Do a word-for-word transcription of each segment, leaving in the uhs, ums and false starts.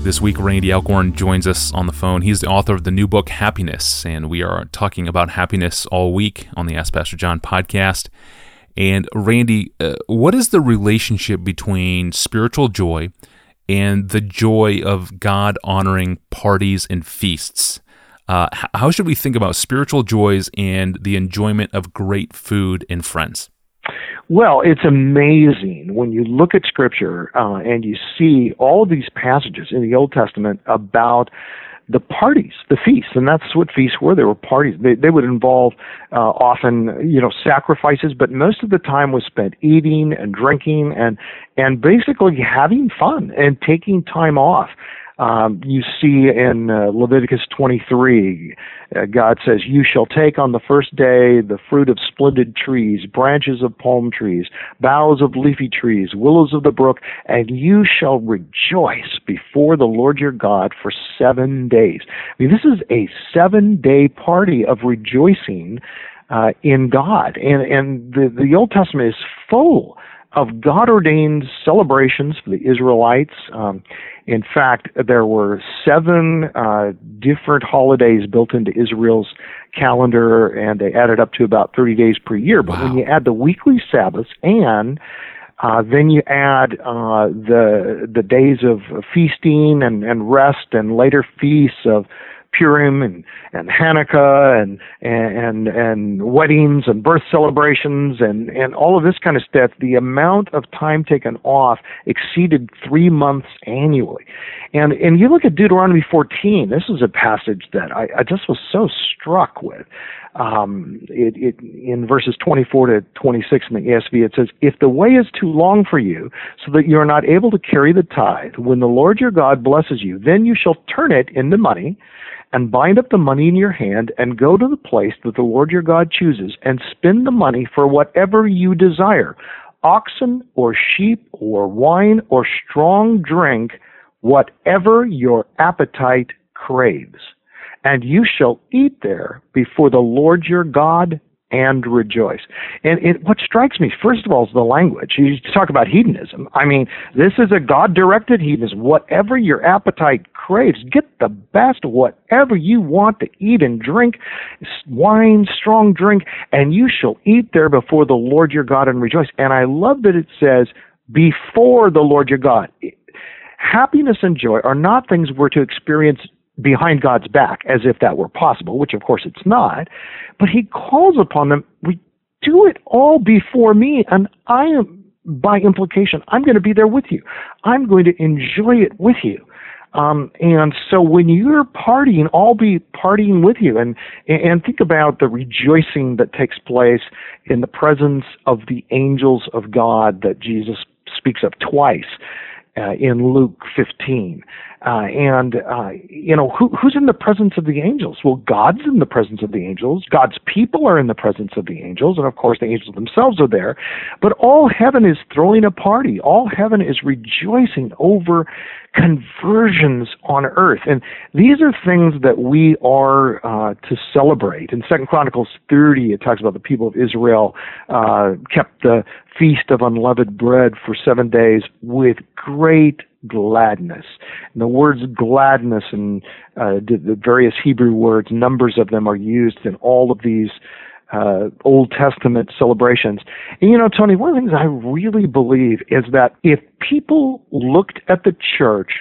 This week, Randy Alcorn joins us on the phone. He's the author of the new book, Happiness, and we are talking about happiness all week on the Ask Pastor John podcast. And Randy, uh, what is the relationship between spiritual joy and the joy of God-honoring parties and feasts? Uh, how should we think about spiritual joys and the enjoyment of great food and friends? Well, it's amazing when you look at Scripture uh, and you see all of these passages in the Old Testament about the parties, the feasts, and that's what feasts were. They were parties. They, they would involve uh, often, you know, sacrifices, but most of the time was spent eating and drinking and and basically having fun and taking time off. Um, you see in uh, Leviticus twenty-three, uh, God says, "You shall take on the first day the fruit of splendid trees, branches of palm trees, boughs of leafy trees, willows of the brook, and you shall rejoice before the Lord your God for seven days." I mean, this is a seven-day party of rejoicing uh, in God, and and the the Old Testament is full of God-ordained celebrations for the Israelites. Um, in fact, there were seven uh, different holidays built into Israel's calendar, and they added up to about thirty days per year. But wow. When you add the weekly Sabbaths and uh, then you add uh, the the days of feasting and, and rest and later feasts of Purim and, and Hanukkah and, and, and weddings and birth celebrations and, and all of this kind of stuff, the amount of time taken off exceeded three months annually. And, and you look at Deuteronomy fourteen, this is a passage that I, I just was so struck with. Um, it, it, in verses twenty-four to twenty-six in the E S V, it says, "If the way is too long for you, so that you are not able to carry the tithe, when the Lord your God blesses you, then you shall turn it into money, and bind up the money in your hand, and go to the place that the Lord your God chooses, and spend the money for whatever you desire, oxen or sheep or wine or strong drink, whatever your appetite craves. And you shall eat there before the Lord your God and rejoice." And it, what strikes me, first of all, is the language. You talk about hedonism. I mean, this is a God-directed hedonism. Whatever your appetite craves, get the best, whatever you want to eat and drink, wine, strong drink, and you shall eat there before the Lord your God and rejoice. And I love that it says, before the Lord your God. Happiness and joy are not things we're to experience behind God's back, as if that were possible, which of course it's not, but he calls upon them, we do it all before me, and I am, by implication, I'm going to be there with you. I'm going to enjoy it with you. Um, and so when you're partying, I'll be partying with you. And, and think about the rejoicing that takes place in the presence of the angels of God that Jesus speaks of twice uh, in Luke fifteen. Uh, and, uh, you know, who, who's in the presence of the angels? Well, God's in the presence of the angels. God's people are in the presence of the angels. And, of course, the angels themselves are there. But all heaven is throwing a party. All heaven is rejoicing over conversions on earth. And these are things that we are uh, to celebrate. In Second Chronicles thirty, it talks about the people of Israel uh, kept the Feast of Unleavened Bread for seven days with great gladness. And the words gladness and uh, the various Hebrew words, numbers of them are used in all of these uh, Old Testament celebrations. And you know, Tony, one of the things I really believe is that if people looked at the church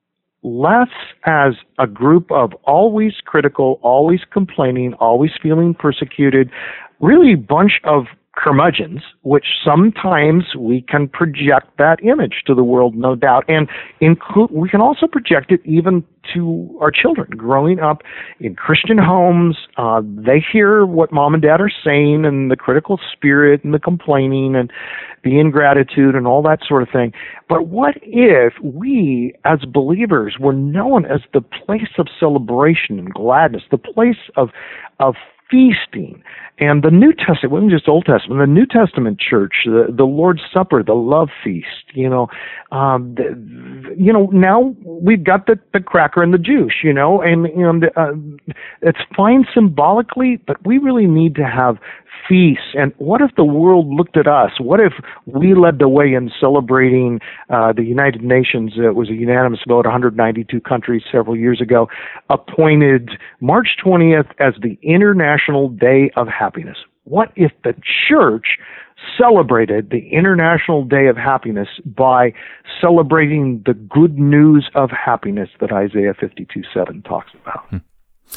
less as a group of always critical, always complaining, always feeling persecuted, really a bunch of curmudgeons, which sometimes we can project that image to the world, no doubt, and include, we can also project it even to our children growing up in Christian homes. Uh, they hear what mom and dad are saying, and the critical spirit and the complaining and the ingratitude and all that sort of thing. But what if we, as believers, were known as the place of celebration and gladness, the place of of feasting? And the New Testament, it wasn't just Old Testament, the New Testament church, the, the Lord's Supper, the love feast, you know, um, the, you know, now we've got the, the cracker and the juice, you know, and, and uh, it's fine symbolically, but we really need to have feasts. And what if the world looked at us? What if we led the way in celebrating uh, the United Nations? It was a unanimous vote, one hundred ninety-two countries several years ago, appointed March twentieth as the International Day of Happiness. What if the church celebrated the International Day of Happiness by celebrating the good news of happiness that Isaiah fifty-two seven talks about? Hmm.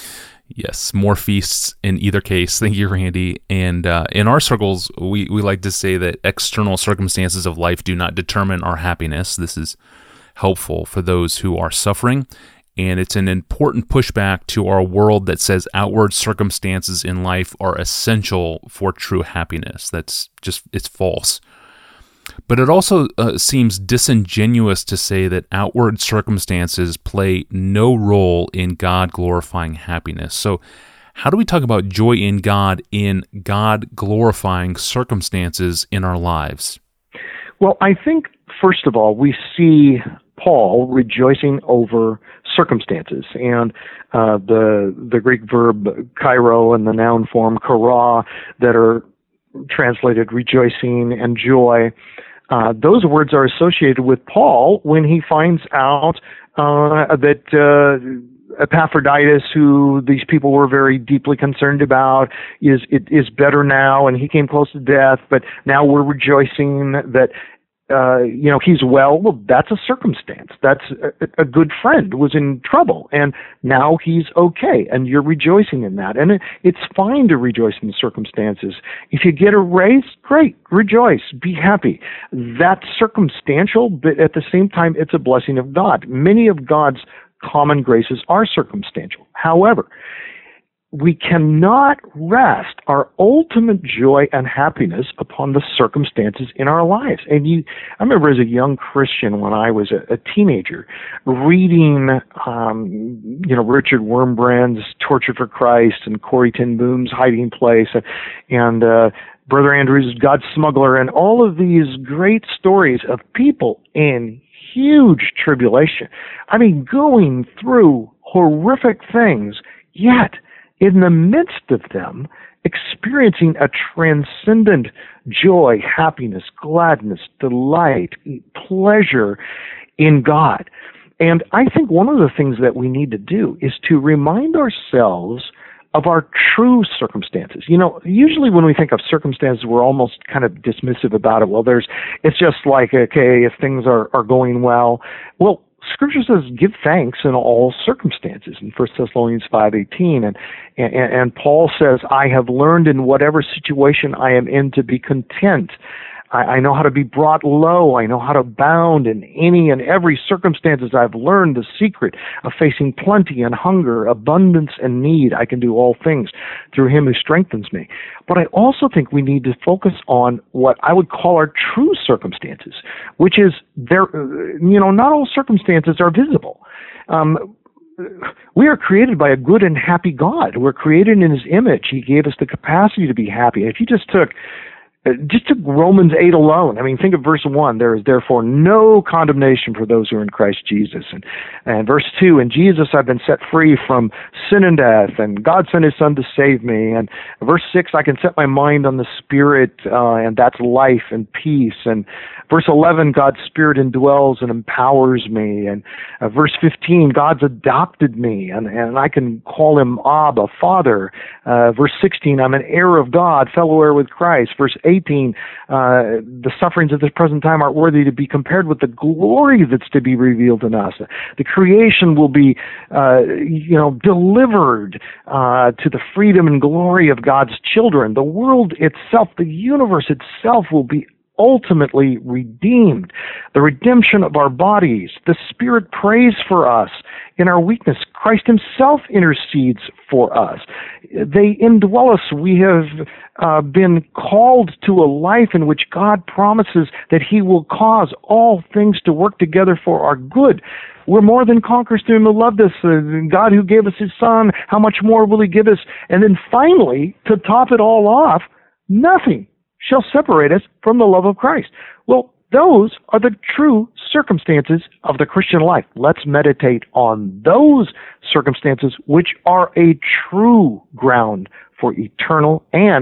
Yes, more feasts in either case. Thank you, Randy. And uh, in our circles, we, we like to say that external circumstances of life do not determine our happiness. This is helpful for those who are suffering, and it's an important pushback to our world that says outward circumstances in life are essential for true happiness. That's just, it's false. But it also uh, seems disingenuous to say that outward circumstances play no role in God-glorifying happiness. So how do we talk about joy in God in God-glorifying circumstances in our lives? Well, I think, first of all, we see Paul rejoicing over circumstances, and uh, the the Greek verb kairo and the noun form kara that are translated rejoicing and joy, uh, those words are associated with Paul when he finds out uh, that uh, Epaphroditus, who these people were very deeply concerned about, is it is better now, and he came close to death, but now we're rejoicing that Uh, you know, he's well. Well, that's a circumstance. That's a, a good friend was in trouble, and now he's okay, and you're rejoicing in that. And it, it's fine to rejoice in circumstances. If you get a raise, great, rejoice, be happy. That's circumstantial, but at the same time, it's a blessing of God. Many of God's common graces are circumstantial. However, we cannot rest our ultimate joy and happiness upon the circumstances in our lives. And you, I remember as a young Christian when I was a, a teenager reading, um, you know, Richard Wurmbrand's Torture for Christ and Corrie ten Boom's Hiding Place and, and uh, Brother Andrews' God Smuggler, and all of these great stories of people in huge tribulation. I mean, going through horrific things, yet in the midst of them, experiencing a transcendent joy, happiness, gladness, delight, pleasure in God. And I think one of the things that we need to do is to remind ourselves of our true circumstances. You know, usually when we think of circumstances, we're almost kind of dismissive about it. Well, there's, it's just like, okay, if things are, are going well, well, Scripture says, give thanks in all circumstances in First Thessalonians five eighteen. And, and, and Paul says, I have learned in whatever situation I am in to be content. I, I know how to be brought low. I know how to abound in any and every circumstances. I've learned the secret of facing plenty and hunger, abundance and need. I can do all things through him who strengthens me. But I also think we need to focus on what I would call our true circumstances, which is there, you know, not all circumstances are visible. Um, we are created by a good and happy God. We're created in his image. He gave us the capacity to be happy. If you just took Just took Romans eight alone. I mean, think of verse one. There is therefore no condemnation for those who are in Christ Jesus. And, and verse two, in Jesus I've been set free from sin and death, and God sent his Son to save me. And verse six, I can set my mind on the Spirit, uh, and that's life and peace. And verse eleven, God's Spirit indwells and empowers me. And uh, verse fifteen, God's adopted me, and, and I can call him Abba, Father. Uh, verse sixteen, I'm an heir of God, fellow heir with Christ. Verse eighteen, uh, the sufferings of this present time aren't worthy to be compared with the glory that's to be revealed in us. The creation will be, uh, you know, delivered uh, to the freedom and glory of God's children. The world itself, the universe itself will be ultimately redeemed. The redemption of our bodies. The Spirit prays for us in our weakness. Christ himself intercedes for us. They indwell us. We have uh, been called to a life in which God promises that he will cause all things to work together for our good. We're more than conquerors through him who loved us. Uh, God who gave us his Son, how much more will he give us? And then finally, to top it all off, nothing shall separate us from the love of Christ. Well, those are the true circumstances of the Christian life. Let's meditate on those circumstances which are a true ground for eternal and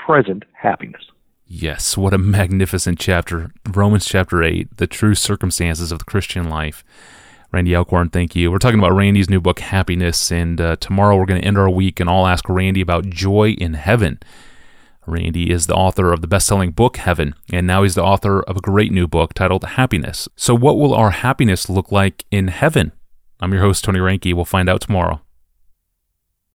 present happiness. Yes, what a magnificent chapter. Romans chapter eight, the true circumstances of the Christian life. Randy Alcorn, thank you. We're talking about Randy's new book, Happiness, and uh, tomorrow we're going to end our week and I'll ask Randy about joy in heaven. Randy is the author of the best-selling book, Heaven, and now he's the author of a great new book titled Happiness. So what will our happiness look like in heaven? I'm your host, Tony Reinke. We'll find out tomorrow.